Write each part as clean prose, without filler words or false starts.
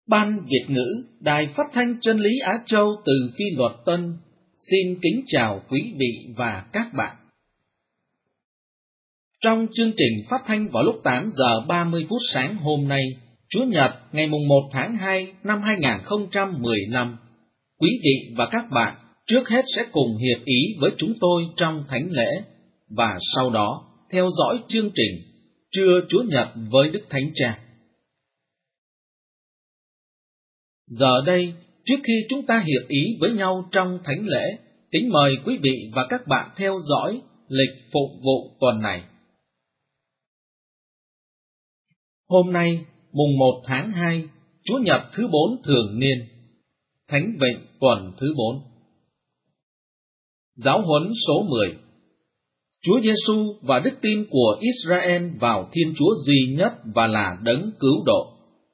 Ban Việt ngữ Đài Phát thanh Chân lý Á Châu từ Phi Luật Tân xin kính chào quý vị và các bạn. Trong chương trình phát thanh vào lúc 8 giờ 30 phút sáng hôm nay, Chủ nhật ngày 1 tháng 2 năm 2015, quý vị và các bạn trước hết sẽ cùng hiệp ý với chúng tôi trong thánh lễ, và sau đó theo dõi chương trình Trưa Chúa Nhật với Đức Thánh Cha. Giờ đây, trước khi chúng ta hiệp ý với nhau trong thánh lễ, kính mời quý vị và các bạn theo dõi lịch phụng vụ tuần này. Hôm nay, mùng 1 tháng 2, Chủ nhật thứ 4 thường niên, Thánh Vịnh tuần thứ 4. Giáo huấn số 10. Chúa Giêsu và đức tin của Israel vào Thiên Chúa duy nhất và là đấng cứu độ.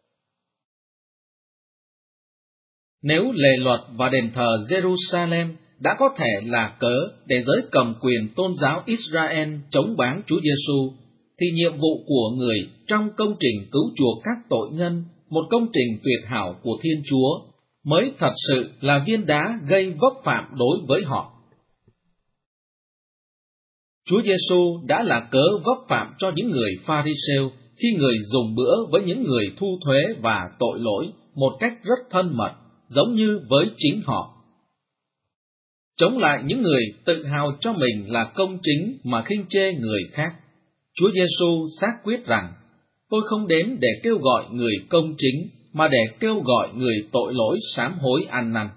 Nếu lề luật và đền thờ Jerusalem đã có thể là cớ để giới cầm quyền tôn giáo Israel chống báng Chúa Giêsu, thì nhiệm vụ của người trong công trình cứu chuộc các tội nhân, một công trình tuyệt hảo của Thiên Chúa, mới thật sự là viên đá gây vấp phạm đối với họ. Chúa Giêsu đã là cớ vấp phạm cho những người Pha-ri-sêu khi người dùng bữa với những người thu thuế và tội lỗi một cách rất thân mật, giống như với chính họ. Chống lại những người tự hào cho mình là công chính mà khinh chê người khác, Chúa Giêsu xác quyết rằng: tôi không đến để kêu gọi người công chính, mà để kêu gọi người tội lỗi sám hối ăn năn.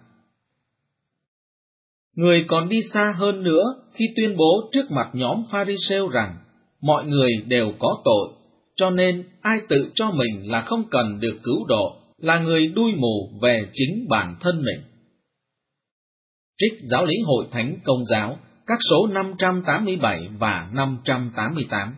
Người còn đi xa hơn nữa khi tuyên bố trước mặt nhóm Pha-ri-sêu rằng mọi người đều có tội, cho nên ai tự cho mình là không cần được cứu độ là người đuôi mù về chính bản thân mình. Trích Giáo lý Hội Thánh Công giáo, các số 587 và 588.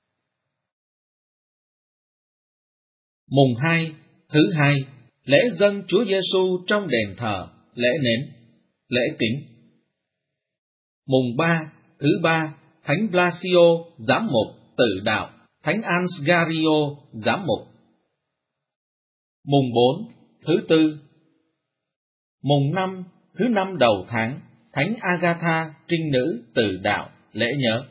Mùng 2, thứ hai, lễ dâng Chúa Giêsu trong đền thờ, lễ nến, lễ kính. Mùng 3, thứ ba, Thánh Blasio, giám mục, tử đạo, Thánh Ansgario, giám mục. Mùng 4, thứ tư. Mùng 5, thứ năm đầu tháng, Thánh Agatha, trinh nữ, tử đạo, lễ nhớ.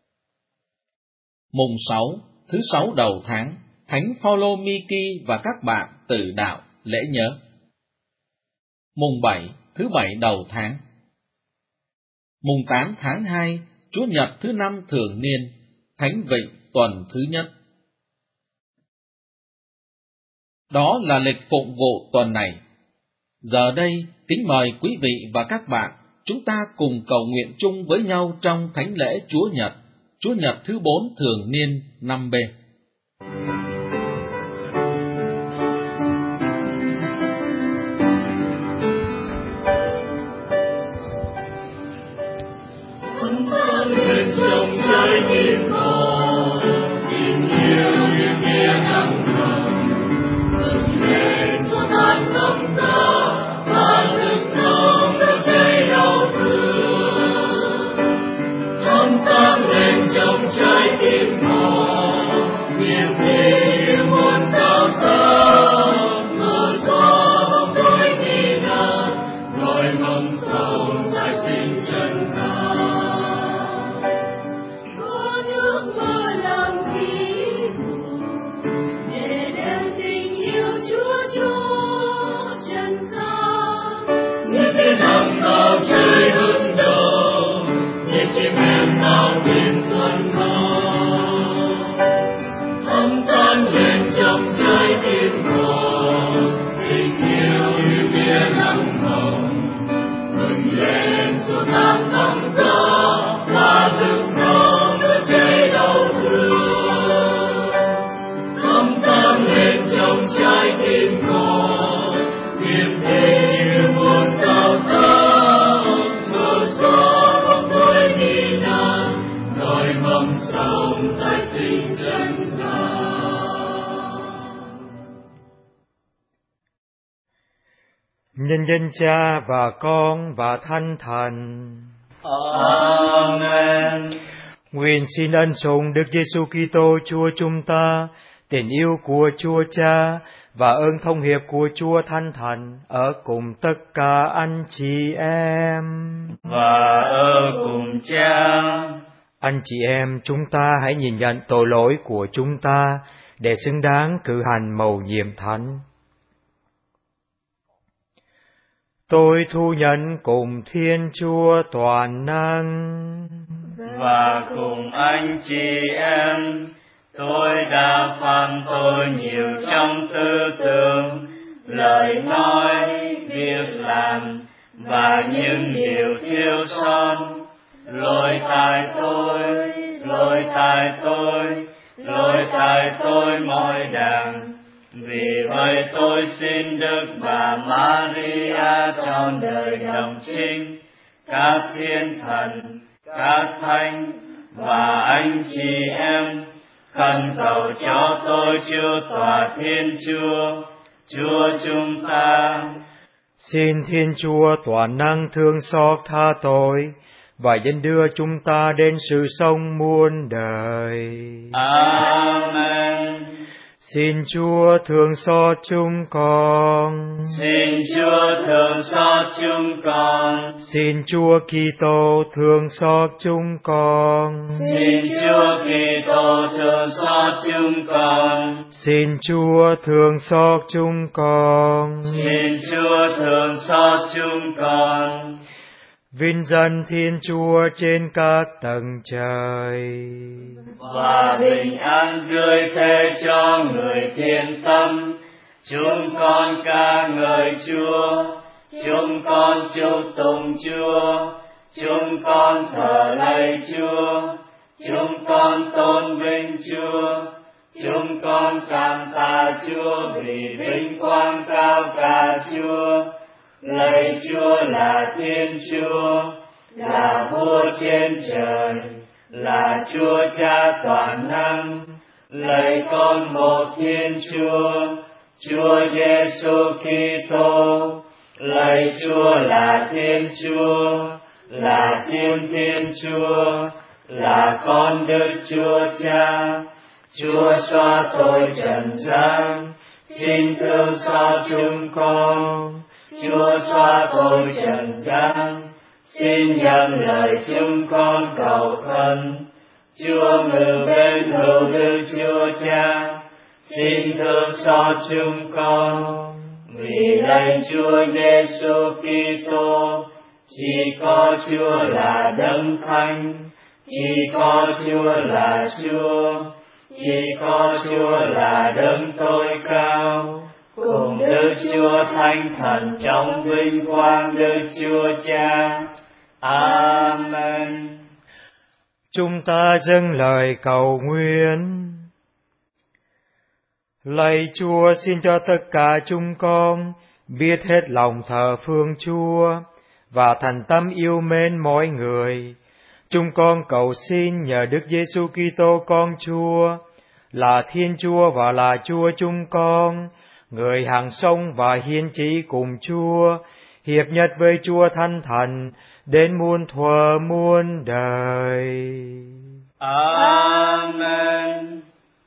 Mùng 6, thứ sáu đầu tháng, Thánh Phaolô Miki và các bạn, tử đạo, lễ nhớ. Mùng 7, thứ bảy đầu tháng. Mùng 8 tháng 2, Chủ nhật thứ 5 thường niên, Thánh Vịnh tuần thứ nhất. Đó là lịch phụng vụ tuần này. Giờ đây, kính mời quý vị và các bạn, chúng ta cùng cầu nguyện chung với nhau trong thánh lễ Chúa Nhật thứ 4 thường niên năm B. Nhân danh Cha và Con và Thánh Thần. Amen. Nguyện xin ân sủng Đức Giêsu Kitô Chúa chúng ta, tình yêu của Chúa Cha và ơn thông hiệp của Chúa Thánh Thần ở cùng tất cả anh chị em. Và ở cùng Cha. Anh chị em, chúng ta hãy nhìn nhận tội lỗi của chúng ta để xứng đáng cử hành mầu nhiệm thánh. Tôi thu nhận cùng Thiên Chúa toàn năng và cùng anh chị em, tôi đã phạm tội nhiều trong tư tưởng, lời nói, việc làm và những điều thiếu sót. Lỗi tại tôi mọi đàng. Vì vậy tôi xin Đức Bà Maria trọn đời đồng trinh, các thiên thần, các thánh và anh chị em khẩn cầu cho tôi Chúa Tòa Thiên Chúa, Chúa chúng ta. Xin Thiên Chúa toàn năng thương xót tha tội và dẫn đưa chúng ta đến sự sống muôn đời. Amen. Xin Chúa thương xót chúng con. Xin Chúa thương xót chúng con. Xin Chúa Kitô thương xót chúng con. Xin Chúa Kitô thương xót chúng con. Xin Chúa thương xót chúng con. Xin Chúa thương xót chúng con. Vinh danh Thiên Chúa trên các tầng trời, và bình an dưới thế cho người thiện tâm. Chúng con ca ngợi Chúa, chúng con chúc tụng Chúa, chúng con thờ lạy Chúa, chúng con tôn vinh Chúa, chúng con cảm tạ Chúa vì vinh quang cao cả Chúa. Lạy Chúa là Thiên Chúa, là Vua trên trời, là Chúa Cha toàn năng. Lạy Con một Thiên Chúa, Chúa Giêsu Kitô. Lạy Chúa là Thiên Chúa, là Chim Thiên Chúa, là Con Đức Chúa Cha. Chúa xóa tội trần gian, xin thương xót chúng con. Chúa xóa tội trần gian, xin nhận lời chúng con cầu khẩn. Chúa ngự bên hữu Đức Chúa Cha, xin thương xót chúng con. Vì lạy Chúa Giêsu Kitô, chỉ có Chúa là Đấng Thánh, chỉ có Chúa là Chúa, chỉ có Chúa là Đấng tối cao. Cùng Đức Chúa Thánh Thần trong vinh quang Đức Chúa Cha. Amen. Chúng ta dâng lời cầu nguyện. Lạy Chúa, xin cho tất cả chúng con biết hết lòng thờ phượng Chúa và thành tâm yêu mến mỗi người. Chúng con cầu xin nhờ Đức Giêsu Kitô con Chúa, là Thiên Chúa và là Chúa chúng con, người hằng sống và hiến chí cùng Chúa, hiệp nhất với Chúa Thánh Thần, đến muôn thuở muôn đời. Amen.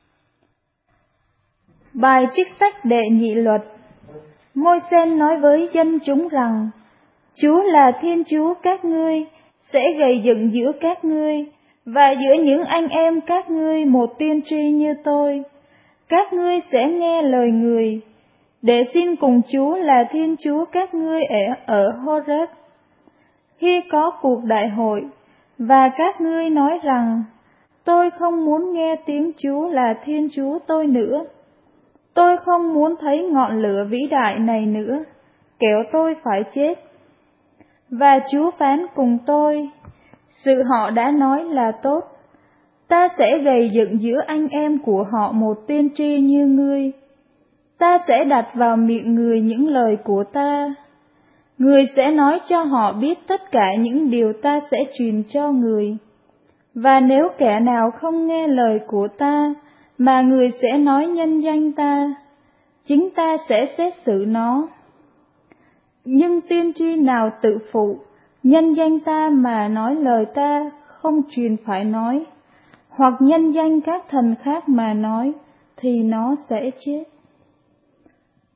Bài trích sách Đệ Nhị Luật. Môi-se nói với dân chúng rằng: Chúa là Thiên Chúa các ngươi, sẽ gây dựng giữa các ngươi và giữa những anh em các ngươi một tiên tri như tôi. Các ngươi sẽ nghe lời người, để xin cùng Chúa là Thiên Chúa các ngươi ở Horeb. Khi có cuộc đại hội, và các ngươi nói rằng: Tôi không muốn nghe tiếng Chúa là Thiên Chúa tôi nữa. Tôi không muốn thấy ngọn lửa vĩ đại này nữa, kẻo tôi phải chết. Và Chúa phán cùng tôi: Sự họ đã nói là tốt. Ta sẽ gầy dựng giữa anh em của họ một tiên tri như ngươi. Ta sẽ đặt vào miệng người những lời của ta. Người sẽ nói cho họ biết tất cả những điều ta sẽ truyền cho người. Và nếu kẻ nào không nghe lời của ta, mà người sẽ nói nhân danh ta, chính ta sẽ xét xử nó. Nhưng tiên tri nào tự phụ, nhân danh ta mà nói lời ta không truyền phải nói, hoặc nhân danh các thần khác mà nói, thì nó sẽ chết.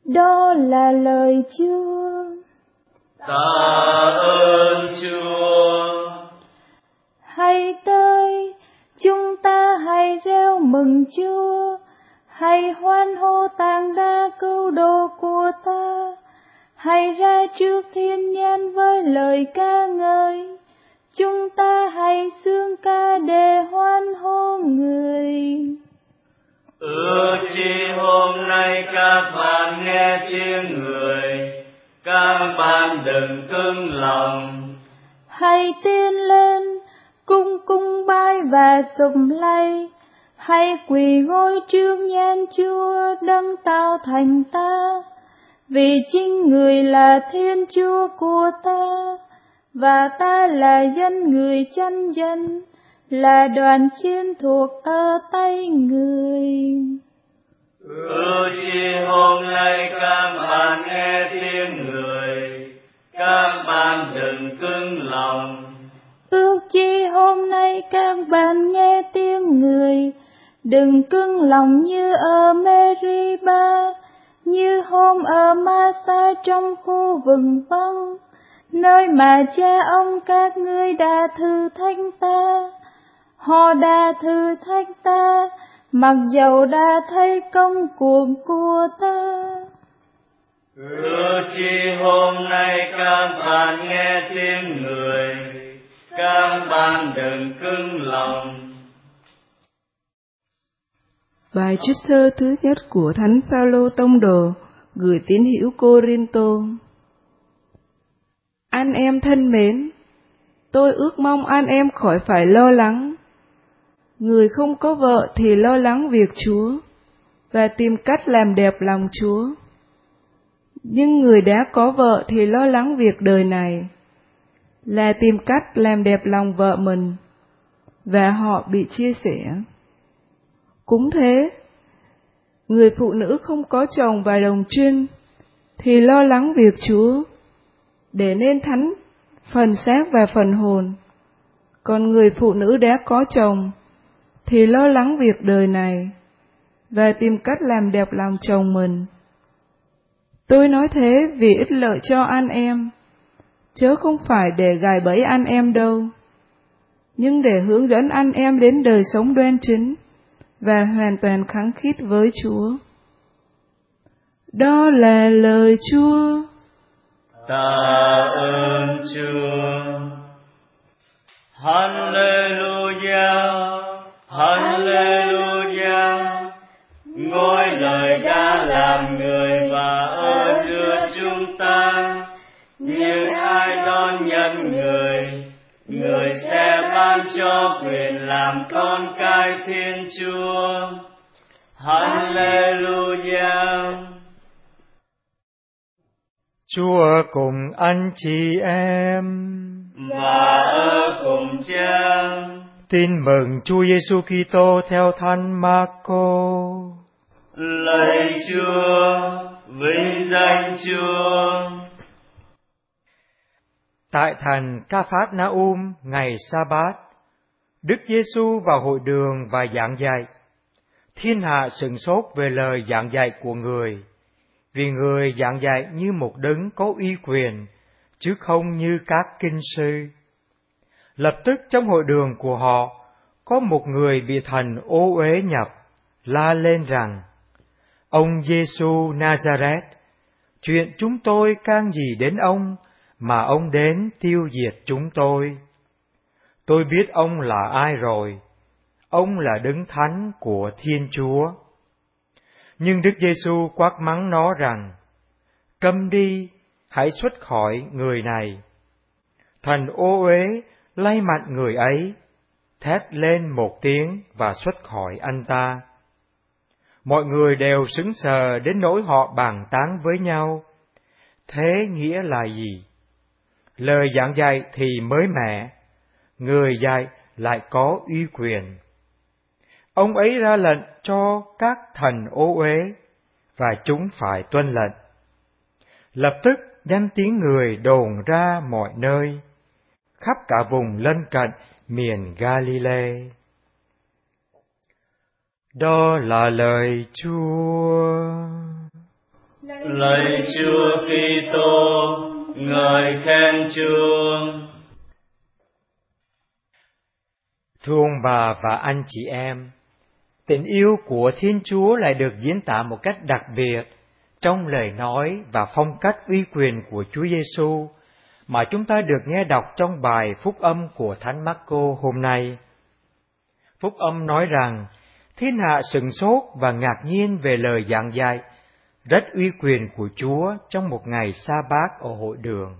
Đó là lời Chúa. Tạ ơn Chúa. Hãy tới, chúng ta hãy reo mừng Chúa, hãy hoan hô tàng đa cứu độ của ta, hãy ra trước thiên nhãn với lời ca ngợi, chúng ta hãy xướng ca để hoan hô người. Ước chi hôm nay các bạn nghe tiếng người, các bạn đừng cứng lòng. Hãy tiến lên, cung bái và sùng lạy, hãy quỳ gối trước nhãn Chúa đấng tạo thành ta, vì chính người là Thiên Chúa của ta, và ta là dân người chân dân, là đoàn chiến thuộc ở tay người. Ước chi hôm nay các bạn nghe tiếng người, các bạn đừng cứng lòng. Ước chi hôm nay các bạn nghe tiếng người, đừng cứng lòng như ở Meriba, như hôm ở Masa trong khu vườn vắng, nơi mà cha ông các ngươi đã thử thách ta. Họ đã thử thách ta, mặc dầu đã thấy công cuộc của ta. Ước chi hôm nay các bạn nghe tiếng người, các bạn đừng cứng lòng. Bài trích thơ thứ nhất của Thánh Phaolô tông đồ gửi tín hữu Cô-rin-tô. Anh em thân mến, tôi ước mong anh em khỏi phải lo lắng. Người không có vợ thì lo lắng việc Chúa và tìm cách làm đẹp lòng Chúa. Nhưng người đã có vợ thì lo lắng việc đời này, là tìm cách làm đẹp lòng vợ mình, và họ bị chia sẻ. Cũng thế, người phụ nữ không có chồng và đồng trinh thì lo lắng việc Chúa, để nên thánh phần xác và phần hồn. Còn người phụ nữ đã có chồng thì lo lắng việc đời này, và tìm cách làm đẹp lòng chồng mình. Tôi nói thế vì ích lợi cho anh em, chớ không phải để gài bẫy anh em đâu, nhưng để hướng dẫn anh em đến đời sống đoan chính và hoàn toàn khăng khít với Chúa. Đó là lời Chúa. Tạ ơn Chúa. Hallelujah, Hallelujah. Ngôi lời đã làm người và ở giữa chúng ta. Nhưng ai đón nhận người, người sẽ ban cho quyền làm con cái Thiên Chúa. Hallelujah. Chúa cùng anh chị em và ở cùng Cha. Tin mừng Chúa Giêsu Kitô theo Thánh Marco. Lạy Chúa, vinh danh Chúa. Tại thành Ca-phát-na-um ngày Sa-bát, Đức Giêsu vào hội đường và giảng dạy. Thiên hạ sửng sốt về lời giảng dạy của người, vì người giảng dạy như một đấng có uy quyền, chứ không như các kinh sư. Lập tức trong hội đường của họ, có một người bị thần ô uế nhập, la lên rằng: Ông Giêsu Nazareth, chuyện chúng tôi can gì đến ông, mà ông đến tiêu diệt chúng tôi? Tôi biết ông là ai rồi, ông là đấng thánh của Thiên Chúa. Nhưng Đức Giêsu quát mắng nó rằng: Câm đi, hãy xuất khỏi người này. Thần ô uế lay mạnh người ấy, thét lên một tiếng và xuất khỏi anh ta. Mọi người đều sững sờ đến nỗi họ bàn tán với nhau. Thế nghĩa là gì? Lời giảng dạy thì mới mẻ, người dạy lại có uy quyền. Ông ấy ra lệnh cho các thần ô uế, và chúng phải tuân lệnh. Lập tức danh tiếng người đồn ra mọi nơi, khắp cả vùng lân cận miền Galilee. Đó là lời Chúa. Lạy Chúa Kitô, ngợi khen Chúa. Thưa ông bà và anh chị em, tình yêu của Thiên Chúa lại được diễn tả một cách đặc biệt trong lời nói và phong cách uy quyền của Chúa Giêsu mà chúng ta được nghe đọc trong bài Phúc Âm của Thánh Mác-cô hôm nay. Phúc Âm nói rằng, thiên hạ sửng sốt và ngạc nhiên về lời giảng dạy rất uy quyền của Chúa trong một ngày sa-bát ở hội đường.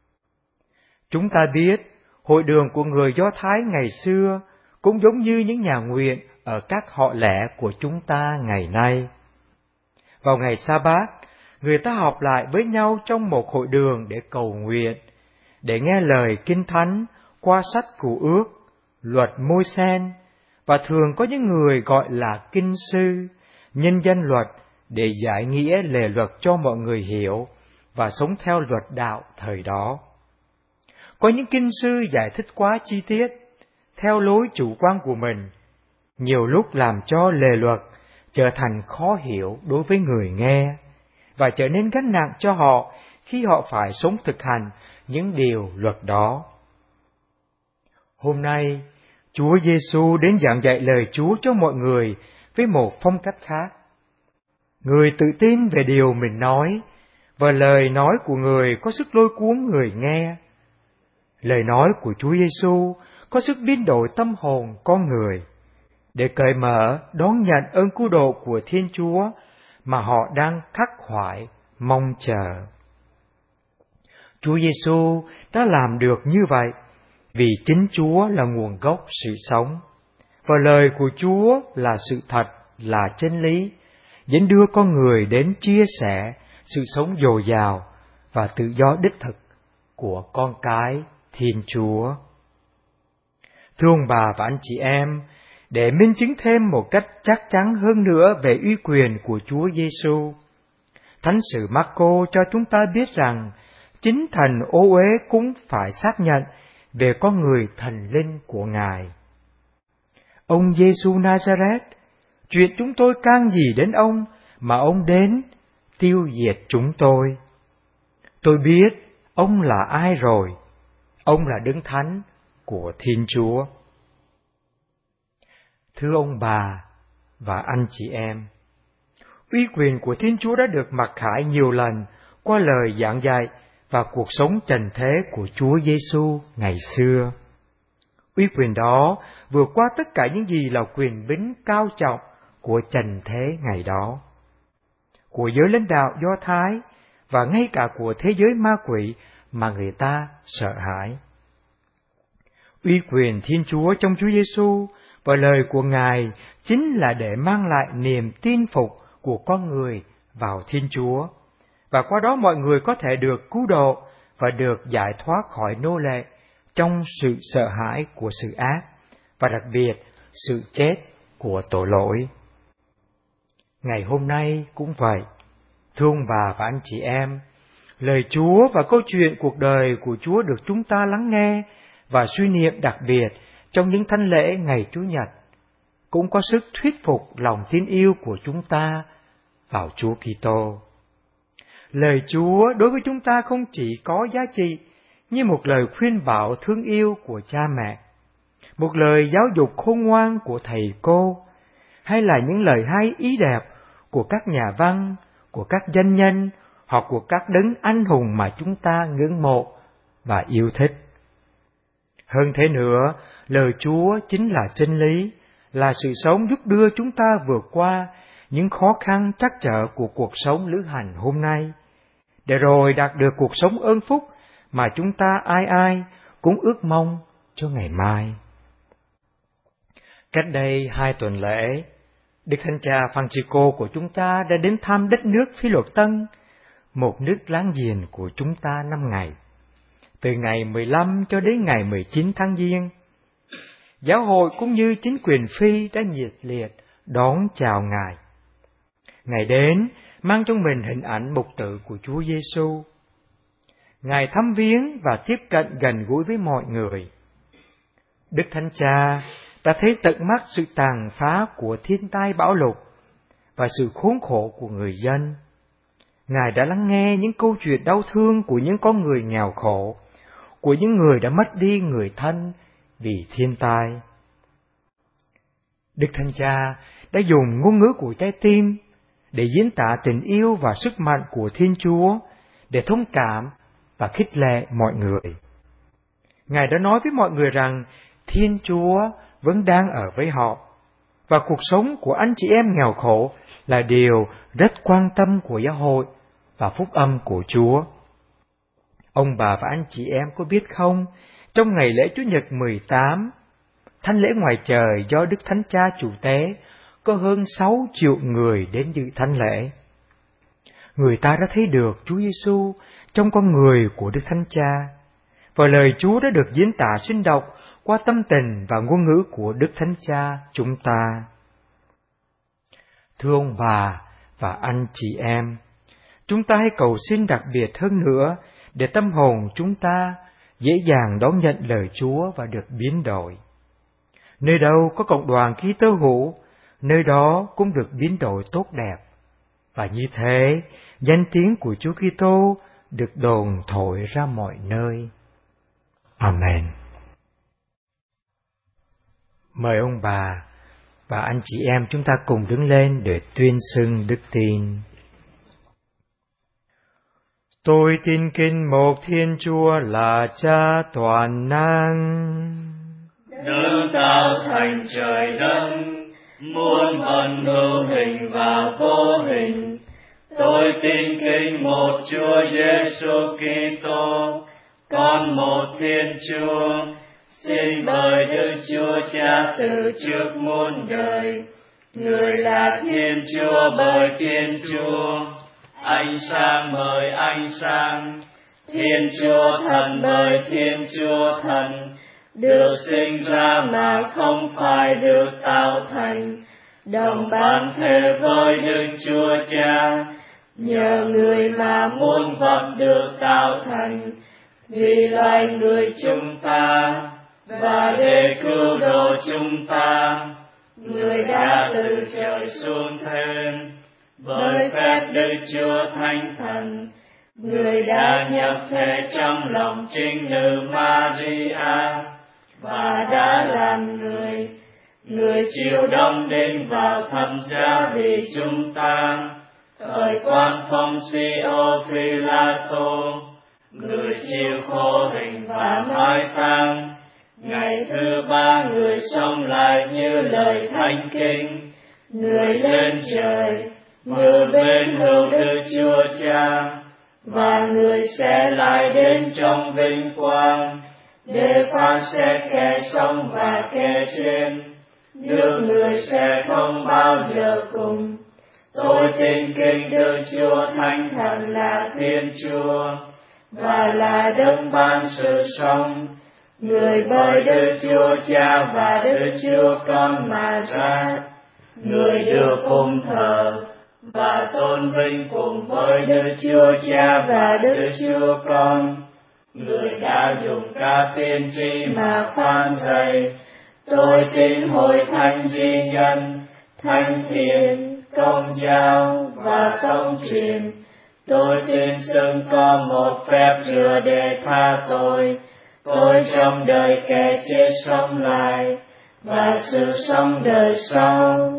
Chúng ta biết, hội đường của người Do Thái ngày xưa cũng giống như những nhà nguyện ở các họ lẻ của chúng ta ngày nay. Vào ngày sa-bát, người ta họp lại với nhau trong một hội đường để cầu nguyện, để nghe lời Kinh Thánh qua sách Cựu Ước, luật Môi-sen, và thường có những người gọi là kinh sư, nhân danh luật để giải nghĩa lề luật cho mọi người hiểu và sống theo luật đạo thời đó. Có những kinh sư giải thích quá chi tiết, theo lối chủ quan của mình, nhiều lúc làm cho lề luật trở thành khó hiểu đối với người nghe, và trở nên gánh nặng cho họ khi họ phải sống thực hành những điều luật đó. Hôm nay, Chúa Giêsu đến giảng dạy lời Chúa cho mọi người với một phong cách khác. Người tự tin về điều mình nói, và lời nói của người có sức lôi cuốn người nghe. Lời nói của Chúa Giêsu có sức biến đổi tâm hồn con người, để cởi mở đón nhận ơn cứu độ của Thiên Chúa mà họ đang khắc khoải mong chờ. Chúa Giêsu đã làm được như vậy vì chính Chúa là nguồn gốc sự sống, và lời của Chúa là sự thật, là chân lý, dẫn đưa con người đến chia sẻ sự sống dồi dào và tự do đích thực của con cái Thiên Chúa. Thưa ông bà và anh chị em, để minh chứng thêm một cách chắc chắn hơn nữa về uy quyền của Chúa Giêsu, Thánh sử Mác-cô cho chúng ta biết rằng chính thần ô uế cũng phải xác nhận về con người thần linh của Ngài. Ông Giêsu Nazareth, chuyện chúng tôi can gì đến ông mà ông đến tiêu diệt chúng tôi? Tôi biết ông là ai rồi. Ông là Đấng Thánh của Thiên Chúa. Thưa ông bà và anh chị em, uy quyền của Thiên Chúa đã được mặc khải nhiều lần qua lời giảng dạy và cuộc sống trần thế của Chúa Giêsu ngày xưa. Uy quyền đó vượt qua tất cả những gì là quyền bính cao trọng của trần thế ngày đó, của giới lãnh đạo Do Thái và ngay cả của thế giới ma quỷ mà người ta sợ hãi. Uy quyền Thiên Chúa trong Chúa Giêsu và lời của Ngài chính là để mang lại niềm tin phục của con người vào Thiên Chúa, và qua đó mọi người có thể được cứu độ và được giải thoát khỏi nô lệ trong sự sợ hãi của sự ác, và đặc biệt sự chết của tội lỗi. Ngày hôm nay cũng vậy. Thưa ông bà và anh chị em, lời Chúa và câu chuyện cuộc đời của Chúa được chúng ta lắng nghe và suy niệm đặc biệt trong những thánh lễ ngày Chủ nhật cũng có sức thuyết phục lòng tin yêu của chúng ta vào Chúa Kitô. Lời Chúa đối với chúng ta không chỉ có giá trị như một lời khuyên bảo thương yêu của cha mẹ, một lời giáo dục khôn ngoan của thầy cô, hay là những lời hay ý đẹp của các nhà văn, của các danh nhân hoặc của các đấng anh hùng mà chúng ta ngưỡng mộ và yêu thích. Hơn thế nữa, lời Chúa chính là chân lý, là sự sống giúp đưa chúng ta vượt qua những khó khăn trắc trở của cuộc sống lữ hành hôm nay, để rồi đạt được cuộc sống ơn phúc mà chúng ta ai ai cũng ước mong cho ngày mai. Cách đây 2 tuần lễ, Đức Thánh Cha Francisco của chúng ta đã đến thăm đất nước Phi Luật Tân, một nước láng giềng của chúng ta 5 ngày, từ ngày 15 cho đến ngày 19 tháng Giêng. Giáo hội cũng như chính quyền Phi đã nhiệt liệt đón chào Ngài. Ngài đến mang trong mình hình ảnh mục tự của Chúa Giêsu. Ngài thăm viếng và tiếp cận gần gũi với mọi người. Đức Thánh Cha đã thấy tận mắt sự tàn phá của thiên tai bão lụt và sự khốn khổ của người dân. Ngài đã lắng nghe những câu chuyện đau thương của những con người nghèo khổ, của những người đã mất đi người thân vì thiên tai. Đức Thánh Cha đã dùng ngôn ngữ của trái tim để diễn tả tình yêu và sức mạnh của Thiên Chúa, để thông cảm và khích lệ mọi người. Ngài đã nói với mọi người rằng Thiên Chúa vẫn đang ở với họ, và cuộc sống của anh chị em nghèo khổ là điều rất quan tâm của giáo hội và phúc âm của Chúa. Ông bà và anh chị em có biết không, trong ngày lễ Chủ nhật 18, thánh lễ ngoài trời do Đức Thánh Cha chủ tế, có hơn 6 triệu người đến dự thánh lễ. Người ta đã thấy được Chúa Giêsu trong con người của Đức Thánh Cha, và lời Chúa đã được diễn tả sinh động qua tâm tình và ngôn ngữ của Đức Thánh Cha chúng ta. Thưa ông bà và anh chị em, chúng ta hãy cầu xin đặc biệt hơn nữa để tâm hồn chúng ta dễ dàng đón nhận lời Chúa và được biến đổi. Nơi đâu có cộng đoàn Kitô hữu, nơi đó cũng được biến đổi tốt đẹp. Và như thế, danh tiếng của Chúa Kitô được đồn thổi ra mọi nơi. Amen. Mời ông bà và anh chị em chúng ta cùng đứng lên để tuyên xưng đức tin. Tôi tin kính một Thiên Chúa là Cha toàn năng, đấng tạo thành trời đất, muôn vật hữu hình và vô hình. Tôi tin kính một Chúa Giêsu Kitô, con một Thiên Chúa, sinh bởi Đức Chúa Cha từ trước muôn đời. Người là Thiên Chúa bởi Thiên Chúa, ánh sáng bởi ánh sáng, Thiên Chúa Thần bởi Thiên Chúa Thần, được sinh ra mà không phải được tạo thành, đồng bản thể với Đức Chúa Cha. Nhờ người mà muôn vật được tạo thành, vì loài người chúng ta, và để cứu độ chúng ta, người đã từ trời xuống thế. Bởi phép Đức Chúa Thánh Thần, người đã nhập thể trong lòng trinh nữ Maria, và đã làm người. Người chịu đóng đinh vào thập giá vì chúng ta, thời quan Phong Siô Phi-la-tô. Người chịu khổ hình và mai táng. Ngày thứ ba người sống lại như lời thánh kinh. Người lên trời, ngự bên hữu Đức Chúa Cha, và người sẽ lại đến trong vinh quang để phán xét kẻ sống và kẻ chết. Nước người sẽ không bao giờ cùng. Tôi tin kính Đức Chúa Thánh Thần là Thiên Chúa, và là đấng ban sự sống, người bởi Đức Chúa Cha và Đức Chúa Con mà ra. Người được phụng thờ và tôn vinh cùng với Đức Chúa Cha và Đức Chúa Con. Người đã dùng các tiên tri mà phán dạy. Tôi tin hội thánh duy nhân, thánh thiện, công giáo và công truyền. Tôi tin xưng có một phép rửa để tha tôi trong đời kẻ chết sống lại, và sự sống đời sau.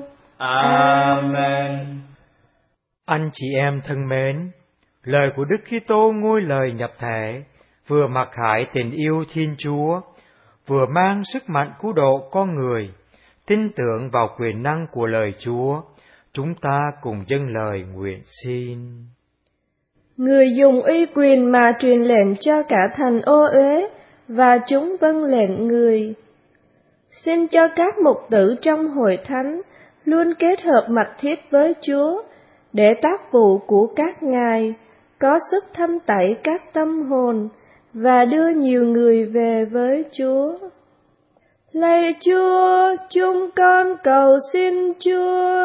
Amen. Anh chị em thân mến, lời của Đức Kitô ngôi lời nhập thể vừa mặc khải tình yêu Thiên Chúa, vừa mang sức mạnh cứu độ con người. Tin tưởng vào quyền năng của lời Chúa, chúng ta cùng dâng lời nguyện xin. Người dùng uy quyền mà truyền lệnh cho cả thành ô uế, và chúng vâng lệnh người. Xin cho các mục tử trong hội thánh luôn kết hợp mật thiết với Chúa, để tác vụ của các ngài có sức thanh tẩy các tâm hồn và đưa nhiều người về với Chúa. Lạy Chúa, chúng con cầu xin Chúa.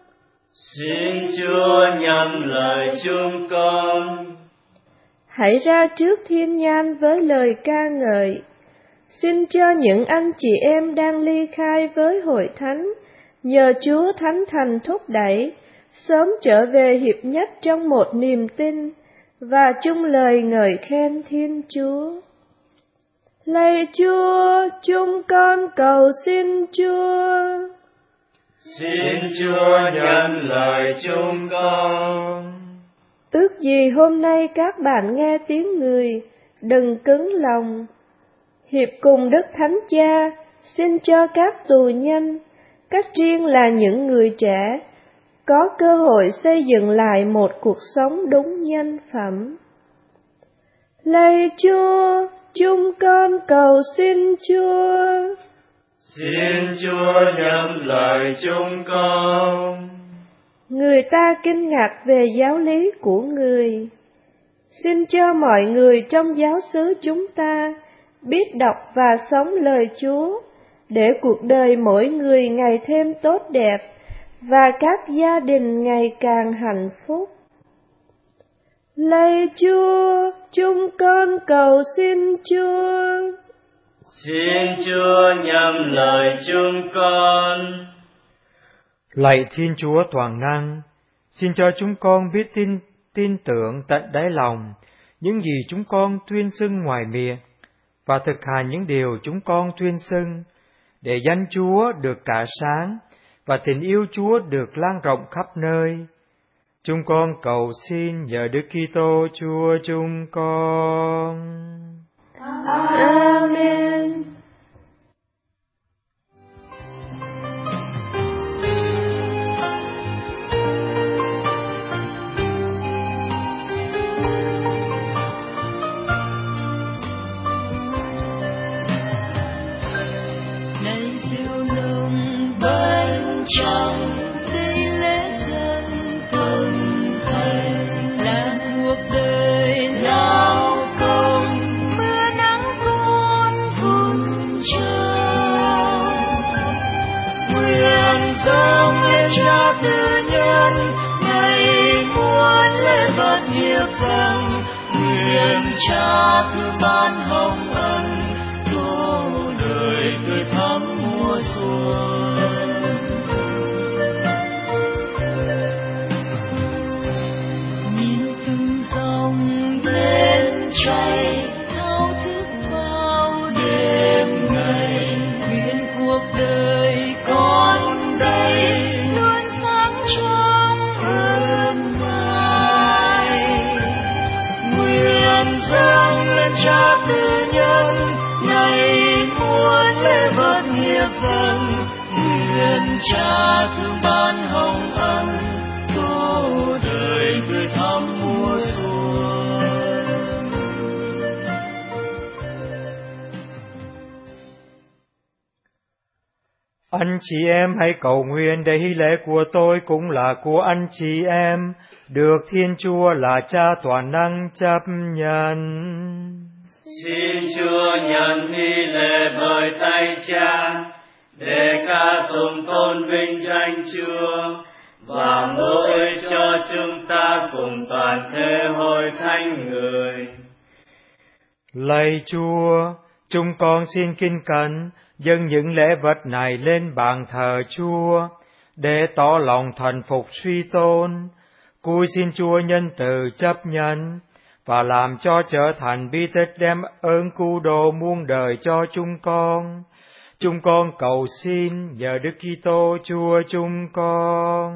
Xin Chúa nhậm lời chúng con. Hãy ra trước thiên nhang với lời ca ngợi. Xin cho những anh chị em đang ly khai với hội thánh, nhờ Chúa Thánh Thần thúc đẩy, sớm trở về hiệp nhất trong một niềm tin và chung lời ngợi khen Thiên Chúa. Lạy Chúa, chúng con cầu xin Chúa. Xin Chúa nhận lời chúng con. Ước gì hôm nay các bạn nghe tiếng người, đừng cứng lòng. Hiệp cùng Đức Thánh Cha, xin cho các tù nhân, cách riêng là những người trẻ, có cơ hội xây dựng lại một cuộc sống đúng nhân phẩm. Lạy Chúa, chúng con cầu xin Chúa. Xin Chúa nhận lời chúng con. Người ta kinh ngạc về giáo lý của người. Xin cho mọi người trong giáo xứ chúng ta biết đọc và sống lời Chúa, để cuộc đời mỗi người ngày thêm tốt đẹp và các gia đình ngày càng hạnh phúc. Lạy Chúa, chúng con cầu xin Chúa. Xin Chúa nhậm lời chúng con. Lạy Thiên Chúa toàn năng, xin cho chúng con biết tin tưởng tận đáy lòng những gì chúng con tuyên xưng ngoài miệng, và thực hành những điều chúng con tuyên xưng, để danh Chúa được cả sáng và tình yêu Chúa được lan rộng khắp nơi. Chúng con cầu xin nhờ Đức Kitô Chúa chúng con. Amen. Này diệu nồng bên trong đây lễ dân tuần thành, là cuộc đời lao công, mưa nắng cuốn phun trào. Nguyện dâng lên Cha Tự Nhân, ngày muôn lễ vật nghiệp rằng, nguyện Cha thương ban hồng ân, tô đời tươi thắm mùa xuân. Nhìn từng dòng lên chảy thao thức vào đêm ngày, nguyện cuộc đời con đây luôn sáng trong ơn ngài. Nguyện dâng lên Cha Tự Nhân, ngày muôn lễ vật nghiệp dâng, nguyện Cha thương ban hồng ân, tô đời tươi thắm mùa xuân. Anh chị em hãy cầu nguyện để hy lễ của tôi cũng là của anh chị em, được Thiên Chúa là Cha toàn năng chấp nhận. Xin Chúa nhận hy lễ bởi tay Cha, để ca tụng tôn vinh danh Chúa, và mỗi cho chúng ta cùng toàn thể hội thánh người. Lạy Chúa, chúng con xin kinh cẩn dâng những lễ vật này lên bàn thờ Chúa, để tỏ lòng thần phục suy tôn. Cúi xin Chúa nhân từ chấp nhận, và làm cho trở thành bi tích đem ơn cứu độ muôn đời cho chúng con. Chúng con cầu xin nhờ Đức Kitô Chúa chúng con.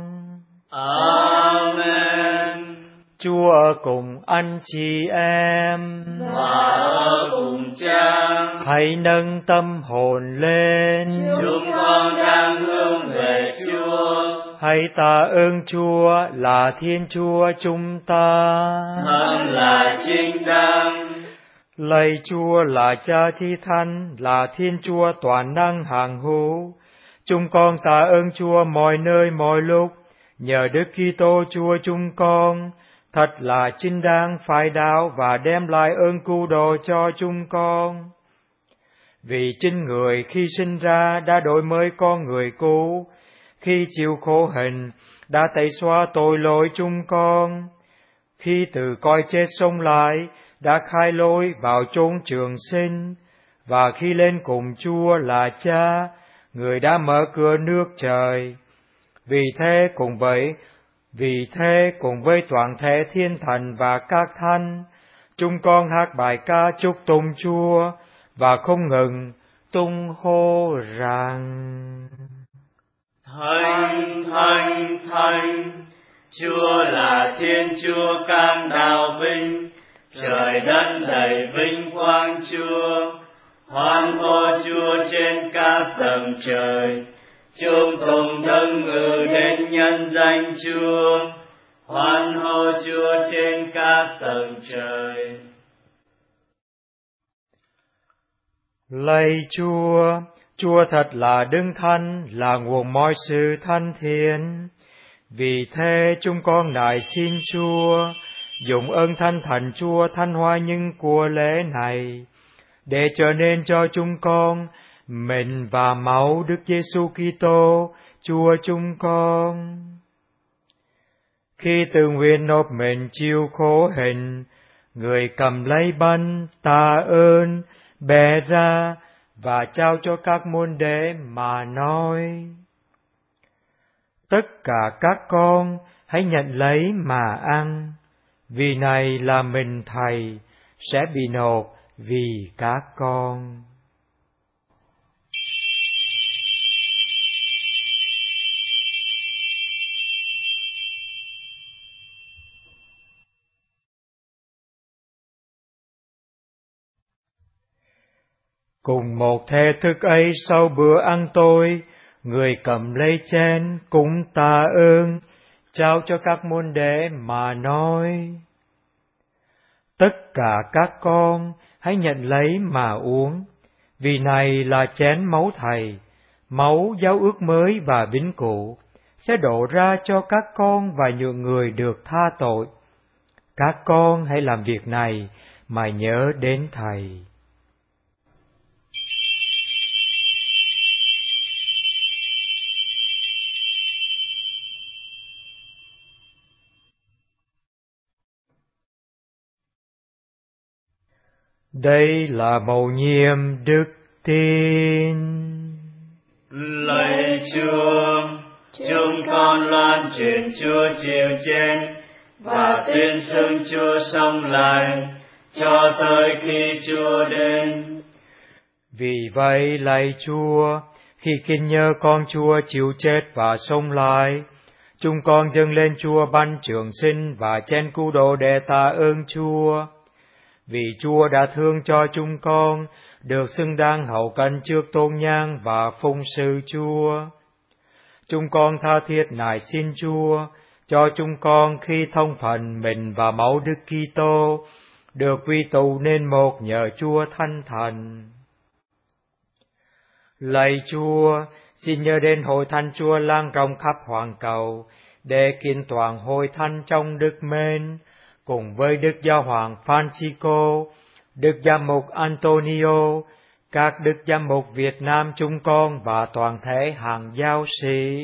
Amen. Chúa ở cùng anh chị em, Và ở cùng Cha. hãy nâng tâm hồn lên. Chúng con đang hướng về Chúa. Hãy tạ ơn Chúa là Thiên Chúa chúng ta. Thật là chính đáng. Lạy Chúa là Cha Thi Thánh, là Thiên Chúa toàn năng hằng hữu. Chúng con tạ ơn Chúa mọi nơi mọi lúc, nhờ Đức Kitô Chúa chúng con, thật là chính đáng phải đạo và đem lại ơn cứu độ cho chúng con. Vì chính Người khi sinh ra đã đổi mới con người cũ, khi chịu khổ hình đã tẩy xóa tội lỗi chúng con, khi từ cõi chết sống lại đã khai lối vào chốn trường sinh, và khi lên cùng Chúa là Cha, Người đã mở cửa nước trời. Vì thế cùng vậy, Vì thế cùng với toàn thể thiên thần và các thánh, chúng con hát bài ca chúc tụng Chúa và không ngừng tung hô rằng: Thánh, Thánh, Thánh, Chúa là Thiên Chúa can đạo vinh, trời đất đầy vinh quang Chúa. Hoan hô Chúa trên các tầng trời, chúng cùng dâng ngự đến nhân danh Chúa. Hoan hô Chúa trên các tầng trời. Lạy Chúa, Chúa thật là Đấng Thánh, là nguồn mọi sự thánh thiện. Vì thế chúng con nài xin Chúa dùng ơn Thánh Thần Chúa thánh hóa những của lễ này, để trở nên cho chúng con mệnh và máu Đức Giêsu Kitô Chúa chúng con. Khi tự nguyện nộp mình chịu khổ hình, Người cầm lấy bánh tạ ơn, bẻ ra và trao cho các môn đệ mà nói: Tất cả các con hãy nhận lấy mà ăn, vì này là mình Thầy sẽ bị nộp vì các con. Cùng một thể thức ấy, sau bữa ăn tối, Người cầm lấy chén cũng tạ ơn, trao cho các môn đệ mà nói: Tất cả các con hãy nhận lấy mà uống, vì này là chén máu Thầy, máu giao ước mới và vĩnh cửu, sẽ đổ ra cho các con và nhượng người được tha tội. Các con hãy làm việc này mà nhớ đến Thầy. Đây là mầu nhiệm đức tin. Lạy Chúa, chúng con loan truyền Chúa chịu chết và tuyên xưng Chúa sống lại cho tới khi Chúa đến. Vì vậy, lạy Chúa, khi kính nhớ con Chúa chịu chết và sống lại, chúng con dâng lên Chúa bánh trường sinh và chén cứu độ để tạ ơn Chúa. Vì Chúa đã thương cho chúng con, được xứng đáng hậu cận trước tôn nhang và phụng sự Chúa. Chúng con tha thiết nài xin Chúa, cho chúng con khi thông phần mình và máu Đức Kitô, được quy tụ nên một nhờ Chúa Thánh Thần. Lạy Chúa, xin nhớ đến hội thánh Chúa lan rộng khắp hoàn cầu, để kiện toàn hội thánh trong đức mến, cùng với Đức Giáo hoàng Francisco, Đức Giám mục Antonio, các Đức Giám mục Việt Nam chúng con và toàn thể hàng giáo sĩ.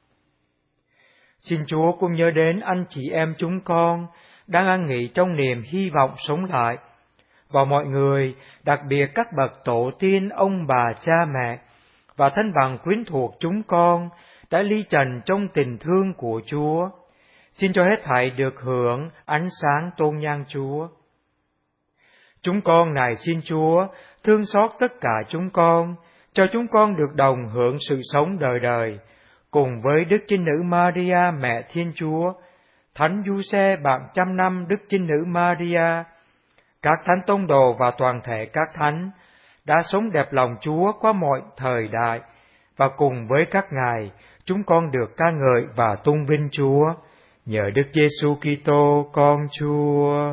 Xin Chúa cũng nhớ đến anh chị em chúng con đang an nghỉ trong niềm hy vọng sống lại, và mọi người, đặc biệt các bậc tổ tiên, ông bà, cha mẹ và thân bằng quyến thuộc chúng con đã ly trần trong tình thương của Chúa. Xin cho hết thảy được hưởng ánh sáng tôn nhang Chúa. Chúng con nài xin Chúa thương xót tất cả chúng con, cho chúng con được đồng hưởng sự sống đời đời, cùng với Đức Trinh Nữ Maria Mẹ Thiên Chúa, Thánh Giuse bạn trăm năm Đức Trinh Nữ Maria, các thánh tông đồ và toàn thể các thánh đã sống đẹp lòng Chúa qua mọi thời đại, và cùng với các ngài chúng con được ca ngợi và tung vinh Chúa nhờ Đức Giêsu Kitô con Chúa.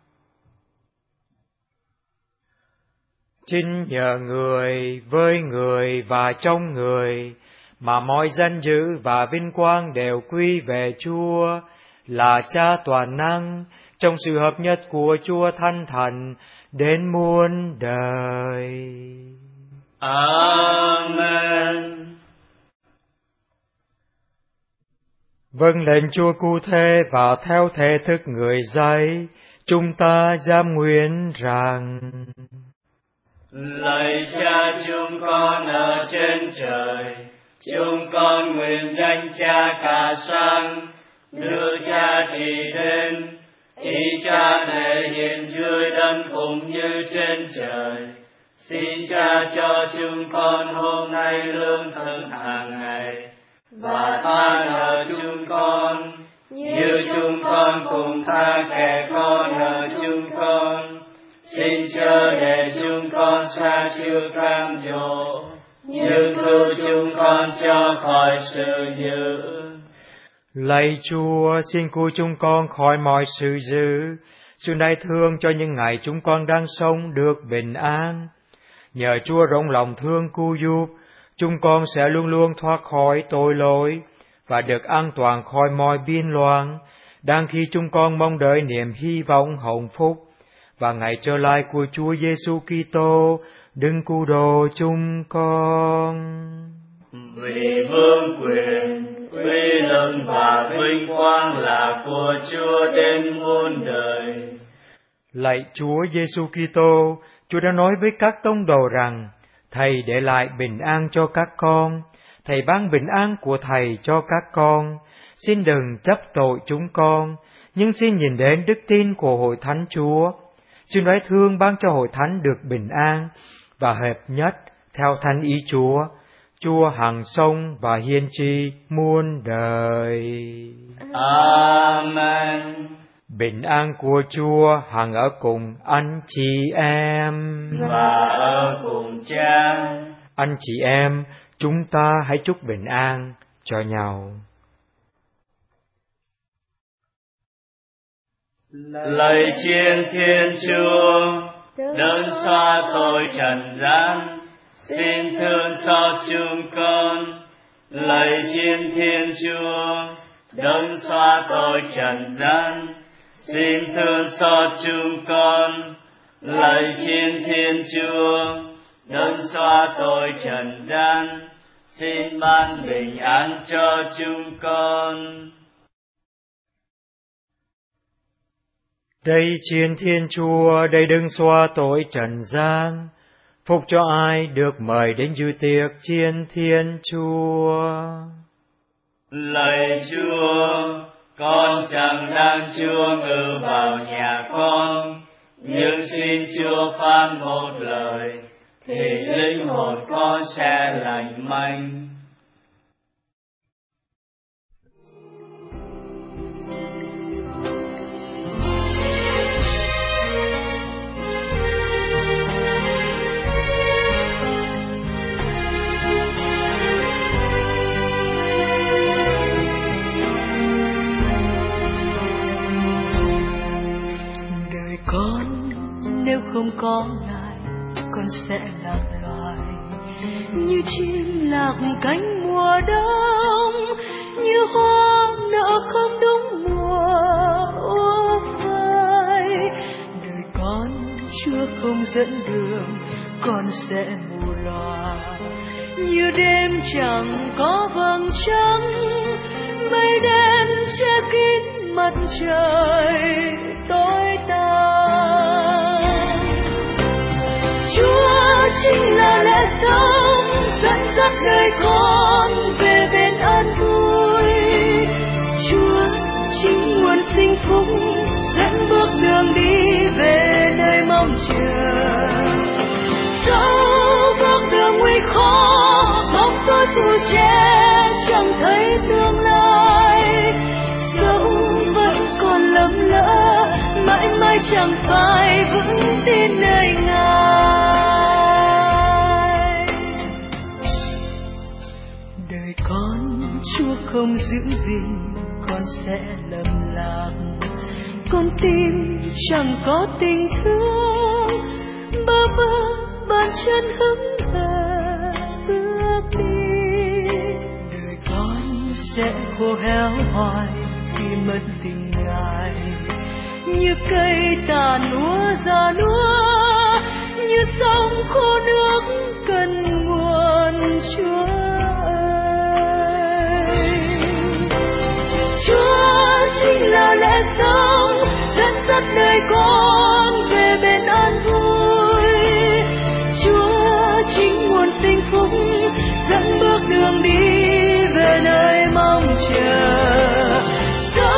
Chính nhờ Người, với Người và trong Người mà mọi danh dự và vinh quang đều quy về Chúa là Cha toàn năng, trong sự hợp nhất của Chúa Thánh Thần đến muôn đời. Amen. Vâng lệnh Chúa cụ thể và theo thể thức Người dạy, chúng ta dám nguyện rằng: Lạy Cha chúng con ở trên trời, chúng con nguyện danh Cha cả sáng, Đức Cha trị đến, ý Cha thể hiện dưới đất cũng như trên trời. Xin Cha cho chúng con hôm nay lương thực hàng ngày, và tha nợ chúng con, như chúng con cũng tha kẻ có nợ chúng con. Xin chớ để chúng con sa chư cam dỗ, nhưng cứu chúng con cho khỏi sự dữ. Lạy Chúa, xin cứu chúng con khỏi mọi sự dữ, sự đại thương cho những ngày chúng con đang sống được bình an. Nhờ Chúa rộng lòng thương cứu giúp, chúng con sẽ luôn luôn thoát khỏi tội lỗi và được an toàn khỏi mọi biên loạn, đang khi chúng con mong đợi niềm hy vọng hồng phúc và ngày trở lại của Chúa Giêsu Kitô, đấng cứu độ chúng con. Vì vương quyền, uy lực và vinh quang là của Chúa đến muôn đời. Lạy Chúa Giêsu Kitô, Chúa đã nói với các tông đồ rằng Thầy để lại bình an cho các con, Thầy ban bình an của Thầy cho các con. Xin đừng chấp tội chúng con, nhưng xin nhìn đến đức tin của Hội Thánh Chúa. Xin đoái thương ban cho Hội Thánh được bình an và hợp nhất theo thánh ý Chúa. Chúa hằng sống và hiên tri muôn đời. Amen. Bình an của Chúa hằng ở cùng anh chị em và ở cùng Cha. Anh chị em, chúng ta hãy chúc bình an cho nhau. Lạy Chiên Thiên Chúa, đấng xóa tội trần gian, xin thương xót chúng con. Lạy Chiên Thiên Chúa, đấng xóa tội trần gian, xin thương xót chúng con. Lạy Chiên Thiên Chúa, đấng xóa tội trần gian, xin ban bình an cho chúng con. Đây Chiên Thiên Chúa, đây đấng xóa tội trần gian, phúc cho ai được mời đến dự tiệc Chiên Thiên Chúa. Lạy Chúa, con chẳng đang Chúa ngự vào nhà con, nhưng xin Chúa phán một lời, thì linh hồn con sẽ lành mạnh. Nếu không có Ngài, con sẽ lạc loài như chim lạc cánh mùa đông, như hoa nở không đúng mùa úa phai. Đời con Chúa không dẫn đường, con sẽ mù lòa như đêm chẳng có vầng trăng, mây đen che kín mặt trời tối tăm. Chúa chính là lẽ sống dẫn dắt đời con về bên an vui. Chúa chính nguồn sinh phúc dẫn bước đường đi về nơi mong chờ. Dẫu bước đường nguy khó, bóng tối phủ che chẳng thấy tương lai. Dẫu vẫn còn lầm lỡ, mãi mãi chẳng phải vững tin nơi Ngài. Đời con Chúa không giữ gìn, con sẽ lầm lạc. Con tim chẳng có tình thương, bơ vơ bàn chân hững hờ bước đi. Đời con sẽ khô héo hoài khi mất tình Ngài, như cây tàn úa già núa, như sông khô nước cần nguồn. Chúa ơi, Chúa chính là lẽ sống dẫn dắt đời con về bên an vui. Chúa chính nguồn sinh phúc dẫn bước đường đi về nơi mong chờ.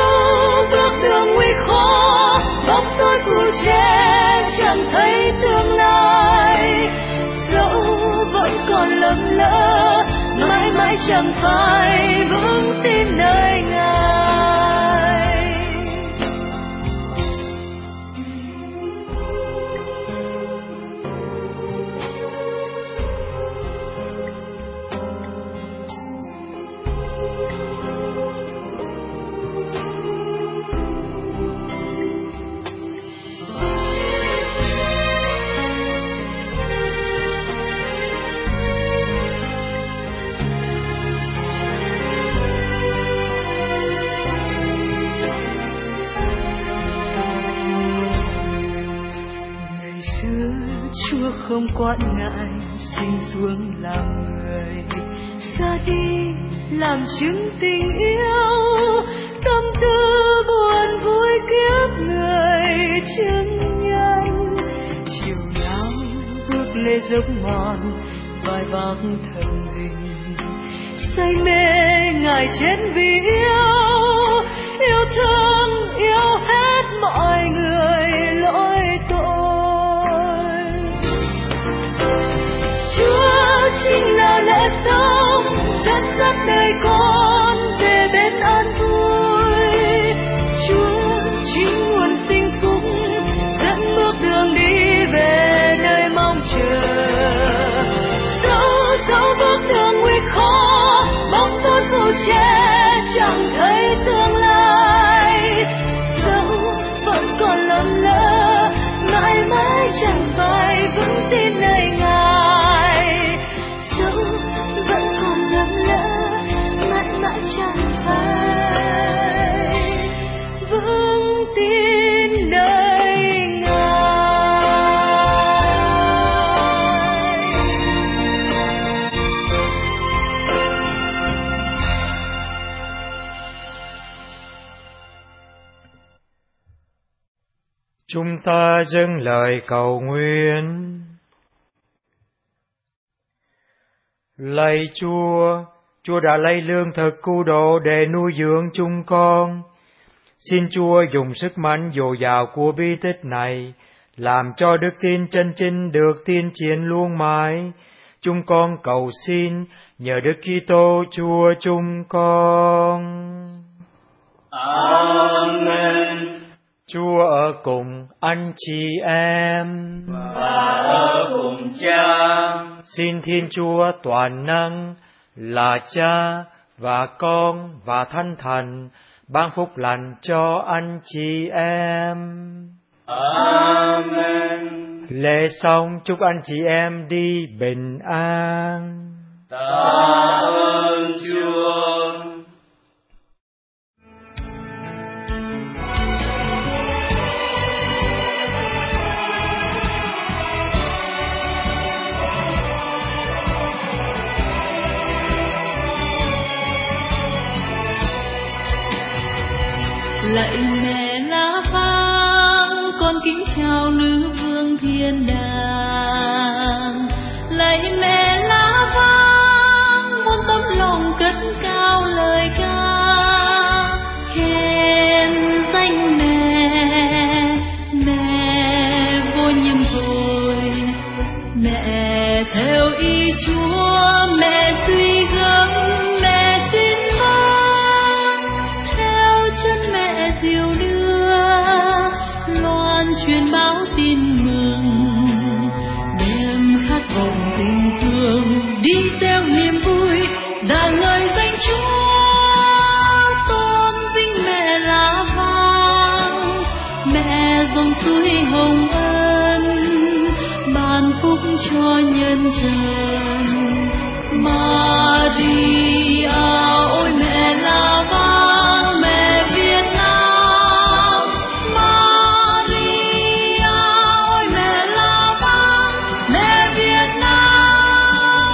chẳng phải vững tin nơi Ngài. Chúa không quản ngại sinh xuống làm người, ra đi làm chứng tình yêu, tâm tư buồn vui kiếp người chứng nhân. Chiều nào bước lê dốc mòn vai vác thần hình, say mê Ngài chết vì yêu thương yêu hết mọi người lỗi tội. Chúa chính là lẽ sống dẫn dắt đời con về bên an vui. Chúa chính nguồn sinh phúc dẫn bước đường đi về nơi mong chờ. Dẫu bước đường nguy khó, bóng tối phủ che chẳng thấy tương lai. Dẫu vẫn còn lầm lỡ, mãi mãi chẳng phải vững tin nơi Ngài. Dẫu vẫn còn lầm lỡ, mãi mãi chẳng phải vững tin nơi Ngài. Chúng ta dâng lời cầu nguyện. Lạy Chúa, Chúa đã lấy lương thực cứu độ để nuôi dưỡng chúng con. Xin Chúa dùng sức mạnh dồi dào của bí tích này, làm cho đức tin chân chính được tiến triển luôn mãi. Chúng con cầu xin nhờ Đức Kitô Chúa chúng con. Amen. Chúa ở cùng anh chị em Và ở cùng Cha. Xin Thiên Chúa toàn năng là Cha và Con và Thánh Thần ban phúc lành cho anh chị em. Amen. Lễ xong, chúc anh chị em đi bình an. Tạ ơn Chúa. Lạy mẹ lá vàng, con kính chào nữ vương thiên đàng. Lạy mẹ lá vàng, muôn tấm lòng cất cao lời ca khen danh mẹ. Mẹ vô nhiệm vội, mẹ theo ý Chúa, mẹ suy gẫm, mẹ tin vâng theo chân mẹ diều đưa, loan truyền báo tin mừng, đem khát vọng tình thương, đi theo niềm vui đàn ngợi danh Chúa. Tôn vinh mẹ lá vàng, mẹ dòng suối hồng ân, ban phúc cho nhân trần. Maria ôi mẹ lá vàng, mẹ Việt Nam. Maria ôi mẹ lá vàng, mẹ Việt Nam.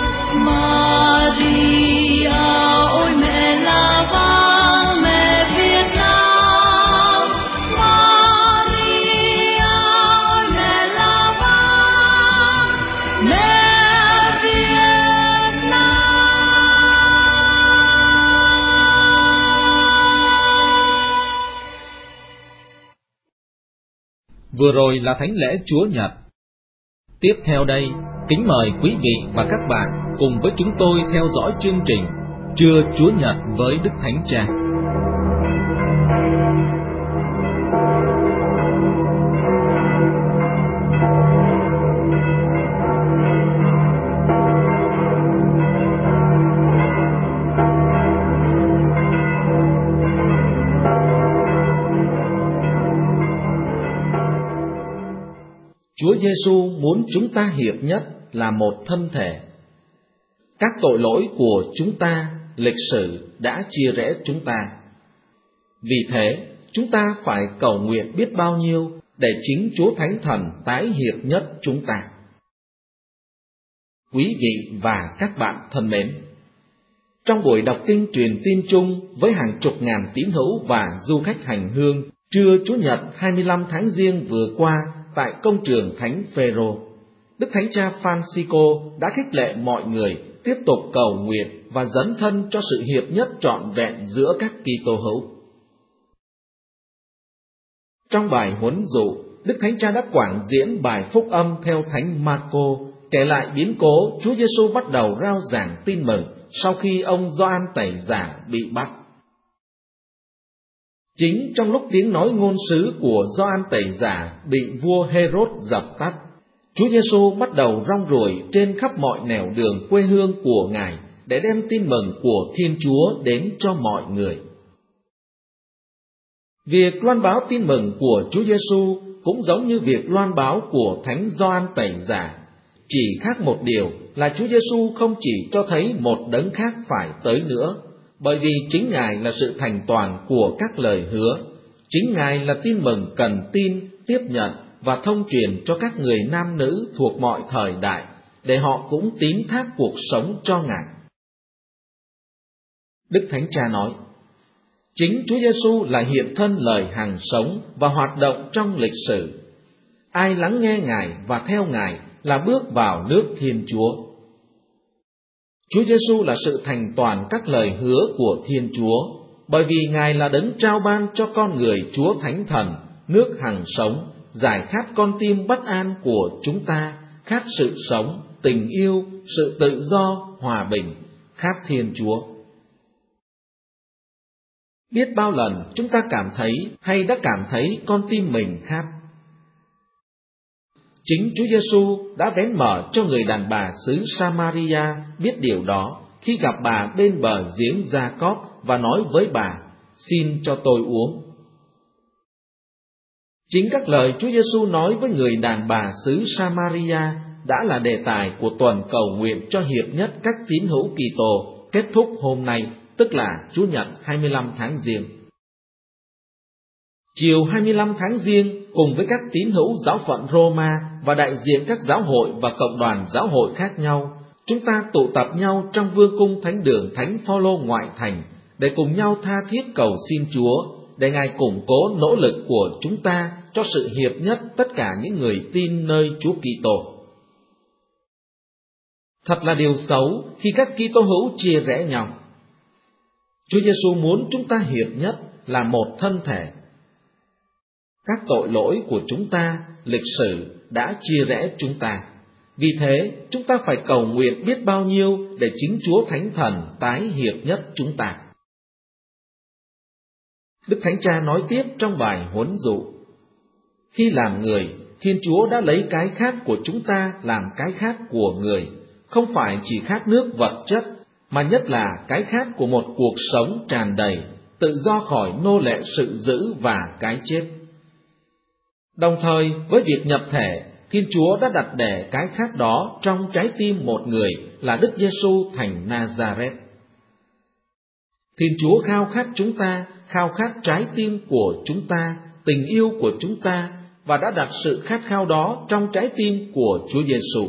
Maria ôi mẹ lá vàng, mẹ Việt Nam. Maria ôi mẹ lá vàng, mẹ Việt Nam. Vừa rồi là thánh lễ Chúa Nhật. Tiếp theo đây, kính mời quý vị và các bạn cùng với chúng tôi theo dõi chương trình Trưa Chúa Nhật với Đức Thánh Cha. Chúa Giêsu muốn chúng ta hiệp nhất là một thân thể. Các tội lỗi của chúng ta, lịch sử đã chia rẽ chúng ta. Vì thế, chúng ta phải cầu nguyện biết bao nhiêu để chính Chúa Thánh Thần tái hiệp nhất chúng ta. Quý vị và các bạn thân mến, trong buổi đọc kinh truyền tin chung với hàng chục ngàn tín hữu và du khách hành hương trưa Chủ nhật 25 tháng Giêng vừa qua tại công trường Thánh Phêrô, Đức Thánh Cha Francisco đã khích lệ mọi người tiếp tục cầu nguyện và dấn thân cho sự hiệp nhất trọn vẹn giữa các Kitô hữu. Trong bài huấn dụ, Đức Thánh Cha đã quảng diễn bài phúc âm theo Thánh Marco, kể lại biến cố Chúa Giêsu bắt đầu rao giảng tin mừng sau khi ông Gioan Tẩy Giả bị bắt. Chính trong lúc tiếng nói ngôn sứ của Gioan Tẩy Giả bị vua Herod dập tắt, Chúa Giêsu bắt đầu rong ruổi trên khắp mọi nẻo đường quê hương của Ngài để đem tin mừng của Thiên Chúa đến cho mọi người. Việc loan báo tin mừng của Chúa Giêsu cũng giống như việc loan báo của Thánh Gioan Tẩy Giả, chỉ khác một điều là Chúa Giêsu không chỉ cho thấy một đấng khác phải tới nữa, bởi vì chính Ngài là sự thành toàn của các lời hứa, chính Ngài là tin mừng cần tin, tiếp nhận và thông truyền cho các người nam nữ thuộc mọi thời đại, để họ cũng tín thác cuộc sống cho Ngài. Đức Thánh Cha nói, chính Chúa Giêsu là hiện thân lời hằng sống và hoạt động trong lịch sử. Ai lắng nghe Ngài và theo Ngài là bước vào nước Thiên Chúa. Chúa Giêsu là sự thành toàn các lời hứa của Thiên Chúa, bởi vì Ngài là đấng trao ban cho con người Chúa Thánh Thần, nước hằng sống, giải khát con tim bất an của chúng ta, khát sự sống, tình yêu, sự tự do, hòa bình, khát Thiên Chúa. Biết bao lần chúng ta cảm thấy hay đã cảm thấy con tim mình khát. Chính Chúa Giêsu đã vén mở cho người đàn bà xứ Samaria biết điều đó khi gặp bà bên bờ giếng Gia-cóp và nói với bà, xin cho tôi uống. Chính các lời Chúa Giêsu nói với người đàn bà xứ Samaria đã là đề tài của tuần cầu nguyện cho hiệp nhất các tín hữu Kitô kết thúc hôm nay, tức là Chủ nhật 25 tháng Giêng. Chiều 25 tháng Giêng, cùng với các tín hữu giáo phận Roma và đại diện các giáo hội và cộng đoàn giáo hội khác nhau, chúng ta tụ tập nhau trong vương cung thánh đường Thánh Phaolô ngoại thành để cùng nhau tha thiết cầu xin Chúa, để Ngài củng cố nỗ lực của chúng ta cho sự hiệp nhất tất cả những người tin nơi Chúa Kitô. Thật là điều xấu khi các Kitô hữu chia rẽ nhau. Chúa Giêsu muốn chúng ta hiệp nhất là một thân thể. Các tội lỗi của chúng ta, lịch sử đã chia rẽ chúng ta. Vì thế, chúng ta phải cầu nguyện biết bao nhiêu để chính Chúa Thánh Thần tái hiệp nhất chúng ta. Đức Thánh Cha nói tiếp trong bài huấn dụ, khi làm người, Thiên Chúa đã lấy cái khát của chúng ta làm cái khát của người, không phải chỉ khát nước vật chất, mà nhất là cái khát của một cuộc sống tràn đầy, tự do khỏi nô lệ sự dữ và cái chết. Đồng thời với việc nhập thể, Thiên Chúa đã đặt để cái khát đó trong trái tim một người là Đức Giêsu thành Nazareth. Thiên Chúa khao khát chúng ta, khao khát trái tim của chúng ta, tình yêu của chúng ta, và đã đặt sự khát khao đó trong trái tim của Chúa Giêsu.